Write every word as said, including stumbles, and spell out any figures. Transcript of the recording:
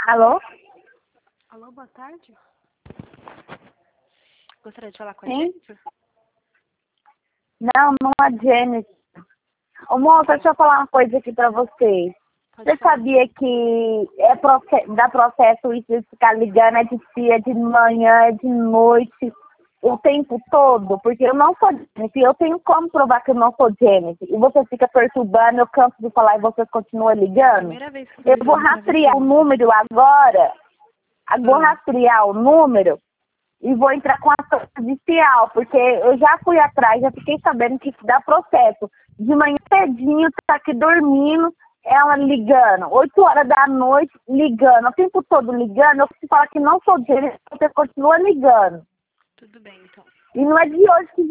Alô? Alô, boa tarde. Gostaria de falar com a Sim? Jennifer? Não, não é Jennifer. Ô, moça, deixa eu falar uma coisa aqui pra vocês. Pode Você falar. sabia que é proce- dá processo isso de ficar ligando é de dia, é de manhã, é de noite, o tempo todo? Porque eu não sou Jennifer, eu tenho como provar que eu não sou Jennifer. E você fica perturbando, eu canso de falar e você continua ligando? Primeira vez que eu Eu tô vou ligando pra rastrear você. o número agora, eu vou Ah. rastrear o número e vou entrar com ação judicial, porque eu já fui atrás, já fiquei sabendo que dá processo. De manhã cedinho, tá aqui dormindo, ela ligando, oito horas da noite ligando, o tempo todo ligando, eu preciso falar que não sou dele, você continua ligando. Tudo bem, então. E não é de hoje que